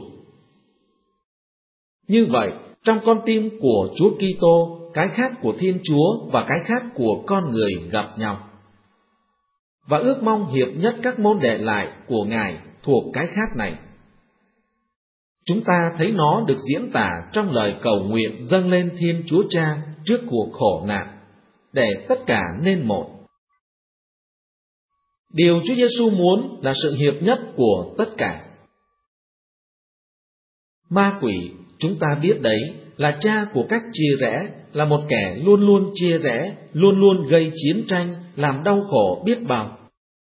Như vậy, trong con tim của Chúa Kitô, cái khát của Thiên Chúa và cái khát của con người gặp nhau. Và ước mong hiệp nhất các môn đệ lại của Ngài thuộc cái khát này. Chúng ta thấy nó được diễn tả trong lời cầu nguyện dâng lên Thiên Chúa Cha trước cuộc khổ nạn, để tất cả nên một. Điều Chúa Giêsu muốn là sự hiệp nhất của tất cả. Ma quỷ, chúng ta biết đấy, là cha của các chia rẽ, là một kẻ luôn luôn chia rẽ, luôn luôn gây chiến tranh, làm đau khổ biết bao.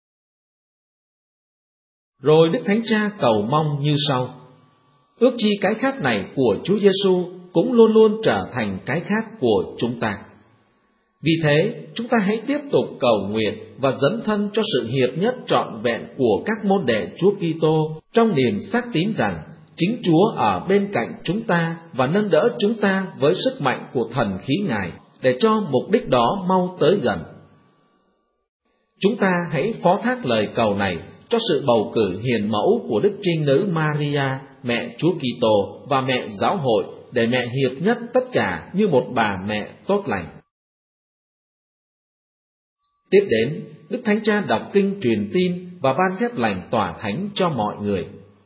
Rồi Đức Thánh Cha cầu mong như sau: ước chi cái khát này của Chúa Giêsu cũng luôn luôn trở thành cái khát của chúng ta. Vì thế, chúng ta hãy tiếp tục cầu nguyện và dấn thân cho sự hiệp nhất trọn vẹn của các môn đệ Chúa Kitô trong niềm xác tín rằng chính Chúa ở bên cạnh chúng ta và nâng đỡ chúng ta với sức mạnh của thần khí Ngài để cho mục đích đó mau tới gần. Chúng ta hãy phó thác lời cầu này cho sự bầu cử hiền mẫu của Đức Trinh Nữ Maria, mẹ Chúa Kitô và mẹ Giáo hội, để mẹ hiệp nhất tất cả như một bà mẹ tốt lành. Tiếp đến, Đức Thánh Cha đọc kinh truyền tin và ban phép lành tỏa thánh cho mọi người.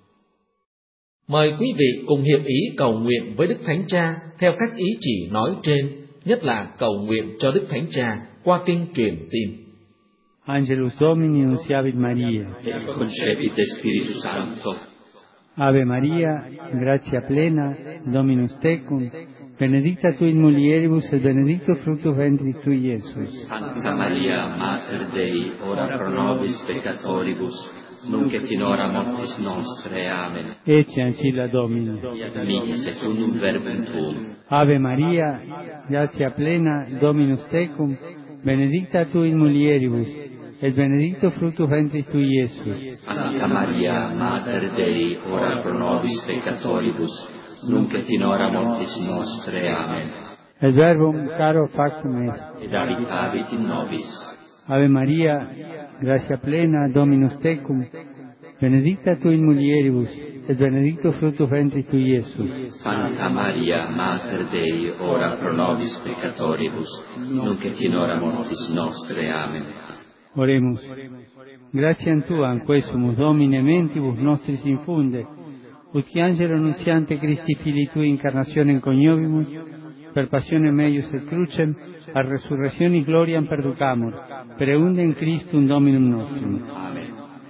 Mời quý vị cùng hiệp ý cầu nguyện với Đức Thánh Cha theo các ý chỉ nói trên, nhất là cầu nguyện cho Đức Thánh Cha qua kinh truyền tin. Angelus Domini nunciavit Maria, et concepit Spiritus Sancto. Ave Maria, gratia plena, Dominus tecum, benedicta tu in mulieribus et benedictus fructus ventris tui, Iesus. Sancta Maria, Mater Dei, ora pro nobis peccatoribus, nunc et in hora mortis nostre. Amen. Ecce ancilla Domini. Fiat mi secundum verbum tuum. Ave Maria, gratia plena, Dominus tecum, benedicta tu in mulieribus, et benedictus fructus ventris tui, Iesus. Santa Maria, Mater Dei, ora pro nobis peccatoribus, nunc et in hora mortis nostre. Amen. Et verbum caro factum est. Ed habitavit in nobis. Ave Maria, gratia plena, Dominus tecum, benedicta tu in mulieribus, et benedictus fructus ventris tui, Iesus. Santa Maria, Mater Dei, ora pro nobis peccatoribus, nunc et in hora mortis nostre. Amen. Oremus. Gratiam Tuam, quae sumus Domine mentibus nostris infunde, ut qui angelo nuntiante Christi Filii Tui incarnationem coniovimus, per passionem eius et crucem, a resurrectionis gloriam perducamur, per eundem Christum Dominum nostrum. Amen.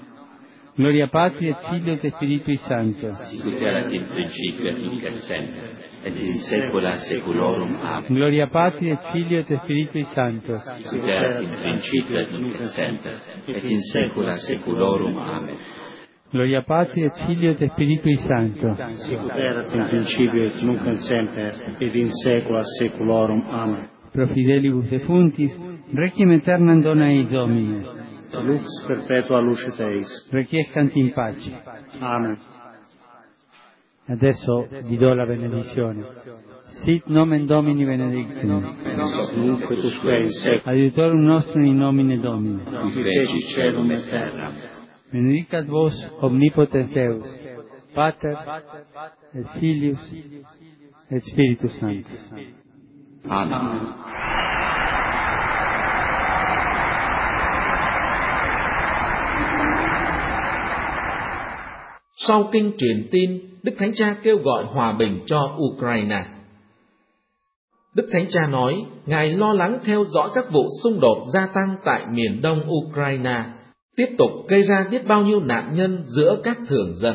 Gloria Patri et Filio et Spiritui Sancto. Sicut erat in principio et nunc et semper, et in saecula saeculorum. Amen. Gloria Patri et Filio et Spiritui Sancto. Sicut erat in principio et nunc et semper, et in saecula saeculorum. Amen. Gloria Patri et Filio et Spiritui Sancto. Sicut erat in principio et nunc et semper, et in saecula saeculorum. Amen. Pro fidelibus defuntis, requiem aeternam dona eis Domine. Lux perpetua lucet eis. Requiescant in pace. Amen. Adesso vi do la benedizione. Sit nomen Domini benedictum. Nunc et usque in saecula. Adiutorum nostrum in nomine Domini. Qui feci celum et terram. Benedicat vos omnipotens Deus, Pater et Filius et Spiritus Sanctus. Amen. Sau kinh truyền tin, Đức Thánh Cha kêu gọi hòa bình cho Ukraine. Đức Thánh Cha nói, Ngài lo lắng theo dõi các vụ xung đột gia tăng tại miền đông Ukraine, tiếp tục gây ra biết bao nhiêu nạn nhân giữa các thường dân.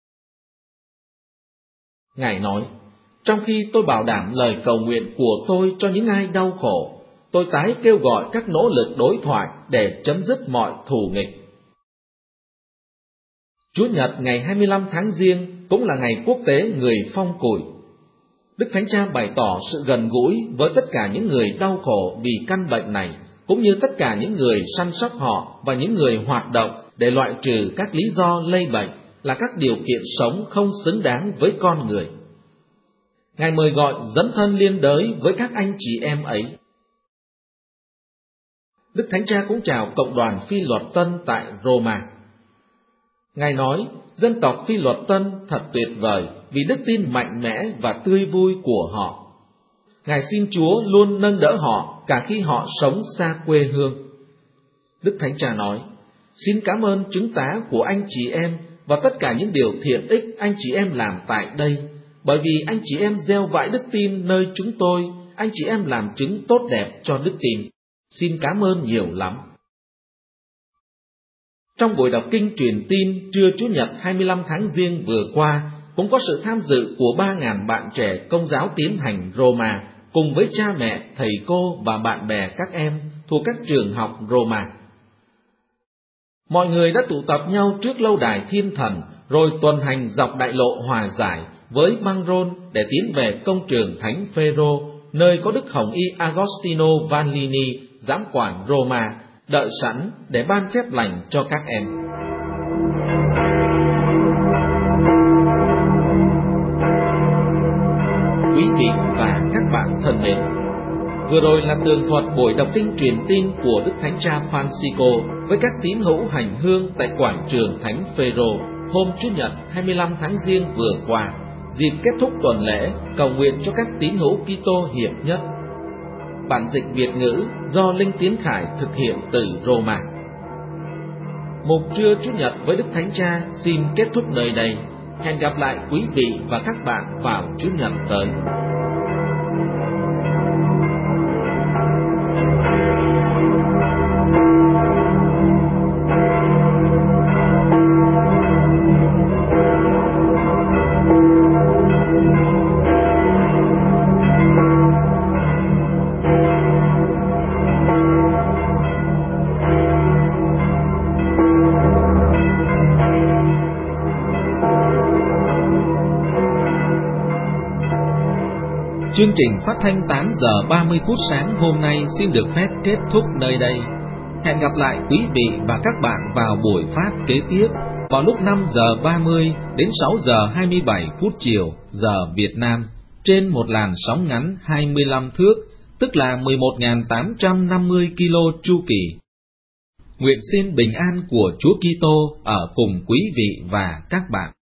Ngài nói, trong khi tôi bảo đảm lời cầu nguyện của tôi cho những ai đau khổ, tôi tái kêu gọi các nỗ lực đối thoại để chấm dứt mọi thù nghịch. Chúa Nhật ngày 25 tháng Giêng cũng là ngày quốc tế người phong củi. Đức Thánh Cha bày tỏ sự gần gũi với tất cả những người đau khổ vì căn bệnh này, cũng như tất cả những người săn sóc họ và những người hoạt động để loại trừ các lý do lây bệnh là các điều kiện sống không xứng đáng với con người. Ngài mời gọi dấn thân liên đới với các anh chị em ấy. Đức Thánh Cha cũng chào cộng đoàn Phi Luật Tân tại Roma. Ngài nói, dân tộc Phi Luật Tân thật tuyệt vời vì đức tin mạnh mẽ và tươi vui của họ. Ngài xin Chúa luôn nâng đỡ họ cả khi họ sống xa quê hương. Đức Thánh Cha nói, xin cảm ơn chứng tá của anh chị em và tất cả những điều thiện ích anh chị em làm tại đây, bởi vì anh chị em gieo vãi đức tin nơi chúng tôi, anh chị em làm chứng tốt đẹp cho đức tin. Xin cảm ơn nhiều lắm. Trong buổi đọc kinh truyền tin trưa Chủ nhật 25 tháng Giêng vừa qua, cũng có sự tham dự của 3.000 bạn trẻ Công giáo Tiến hành Roma cùng với cha mẹ, thầy cô và bạn bè các em thuộc các trường học Roma. Mọi người đã tụ tập nhau trước lâu đài thiên thần, rồi tuần hành dọc đại lộ hòa giải với băng rôn để tiến về công trường Thánh Phêrô, nơi có Đức Hồng Y Agostino Vanlini, giám quản Roma, đợi sẵn để ban phép lành cho các em. Quý vị và các bạn thân mến, vừa rồi là tường thuật buổi đọc kinh truyền tin của Đức Thánh Cha Francisco với các tín hữu hành hương tại quảng trường Thánh Phêrô hôm Chủ nhật 25 tháng Giêng vừa qua, dịp kết thúc tuần lễ cầu nguyện cho các tín hữu Kitô hiệp nhất. Bản dịch Việt ngữ do Linh Tiến Khải thực hiện từ Roma. Mục trưa Chủ nhật với Đức Thánh Cha xin kết thúc nơi đây. Hẹn gặp lại quý vị và các bạn vào Chủ nhật tới. Chương trình phát thanh 8 giờ 30 phút sáng hôm nay xin được phép kết thúc nơi đây. Hẹn gặp lại quý vị và các bạn vào buổi phát kế tiếp vào lúc 5 giờ 30 đến 6 giờ 27 phút chiều giờ Việt Nam trên một làn sóng ngắn 25 thước, tức là 11.850 km chu kỳ. Nguyện xin bình an của Chúa Kitô ở cùng quý vị và các bạn.